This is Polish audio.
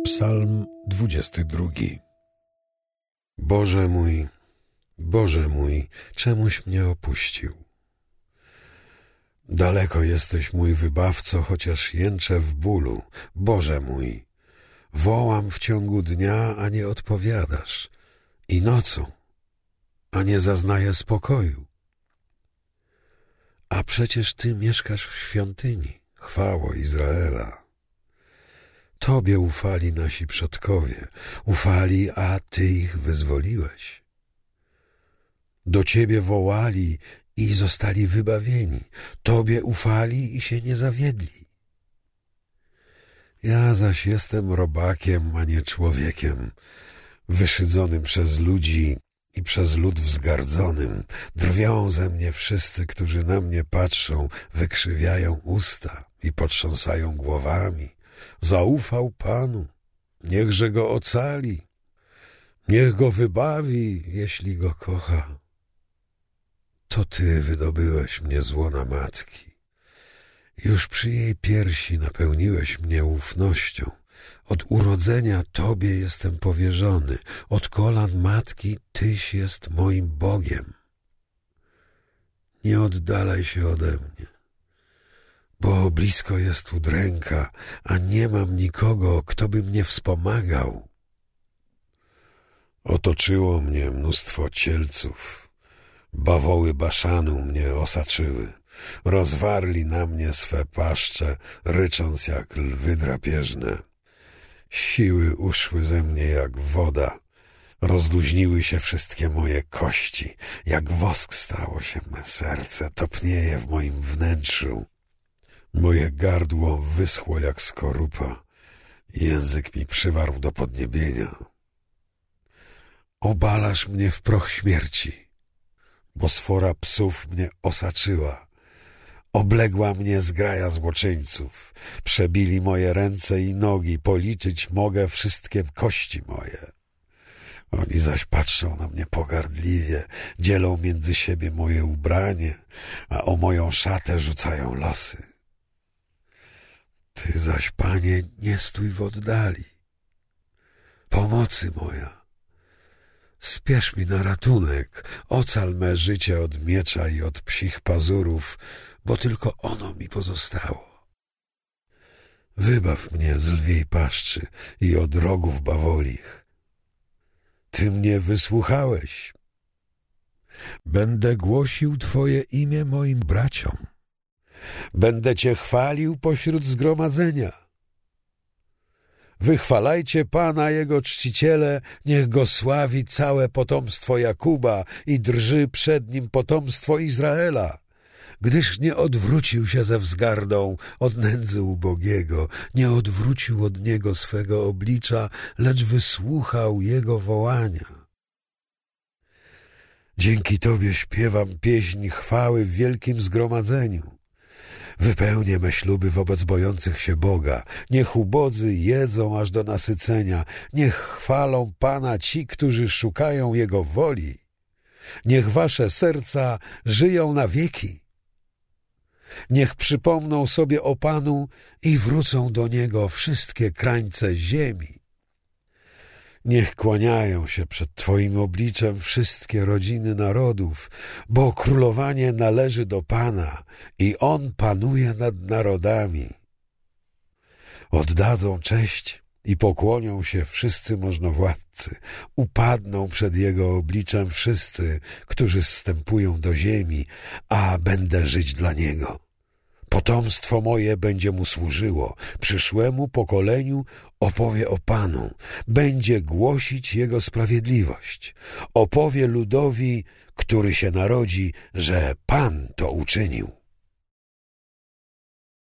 Psalm 22. Boże mój, czemuś mnie opuścił? Daleko jesteś, mój wybawco, chociaż jęczę w bólu. Boże mój, wołam w ciągu dnia, a nie odpowiadasz, i nocą, a nie zaznaję spokoju. A przecież Ty mieszkasz w świątyni, chwało Izraela. Tobie ufali nasi przodkowie, ufali, a Ty ich wyzwoliłeś. Do Ciebie wołali i zostali wybawieni. Tobie ufali i się nie zawiedli. Ja zaś jestem robakiem, a nie człowiekiem, wyszydzonym przez ludzi i przez lud wzgardzonym. Drwią ze mnie wszyscy, którzy na mnie patrzą, wykrzywiają usta i potrząsają głowami. Zaufał Panu, niechże go ocali, niech go wybawi, jeśli go kocha. To Ty wydobyłeś mnie z łona matki. Już przy jej piersi napełniłeś mnie ufnością. Od urodzenia Tobie jestem powierzony. Od kolan matki Tyś jest moim Bogiem. Nie oddalaj się ode mnie, bo blisko jest udręka, a nie mam nikogo, kto by mnie wspomagał. Otoczyło mnie mnóstwo cielców. Bawoły Baszanu mnie osaczyły. Rozwarli na mnie swe paszcze, rycząc jak lwy drapieżne. Siły uszły ze mnie jak woda. Rozluźniły się wszystkie moje kości. Jak wosk stało się me serce, topnieje w moim wnętrzu. Moje gardło wyschło jak skorupa. Język mi przywarł do podniebienia. Obalasz mnie w proch śmierci, bo sfora psów mnie osaczyła. Obległa mnie zgraja złoczyńców. Przebili moje ręce i nogi. Policzyć mogę wszystkie kości moje. Oni zaś patrzą na mnie pogardliwie. Dzielą między siebie moje ubranie, a o moją szatę rzucają losy. Ty zaś, Panie, nie stój w oddali. Pomocy moja, spiesz mi na ratunek, ocal me życie od miecza i od psich pazurów, bo tylko ono mi pozostało. Wybaw mnie z lwiej paszczy i od rogów bawolich. Ty mnie wysłuchałeś. Będę głosił Twoje imię moim braciom. Będę Cię chwalił pośród zgromadzenia. Wychwalajcie Pana, Jego czciciele, niech Go sławi całe potomstwo Jakuba i drży przed Nim potomstwo Izraela, gdyż nie odwrócił się ze wzgardą od nędzy ubogiego, nie odwrócił od Niego swego oblicza, lecz wysłuchał Jego wołania. Dzięki Tobie śpiewam pieśń chwały w wielkim zgromadzeniu. Wypełnię me śluby wobec bojących się Boga. Niech ubodzy jedzą aż do nasycenia. Niech chwalą Pana ci, którzy szukają Jego woli. Niech wasze serca żyją na wieki. Niech przypomną sobie o Panu i wrócą do Niego wszystkie krańce ziemi. Niech kłaniają się przed Twoim obliczem wszystkie rodziny narodów, bo królowanie należy do Pana i On panuje nad narodami. Oddadzą cześć i pokłonią się wszyscy możnowładcy, upadną przed Jego obliczem wszyscy, którzy zstępują do ziemi, a będę żyć dla Niego. Potomstwo moje będzie Mu służyło, przyszłemu pokoleniu opowie o Panu, będzie głosić Jego sprawiedliwość, opowie ludowi, który się narodzi, że Pan to uczynił.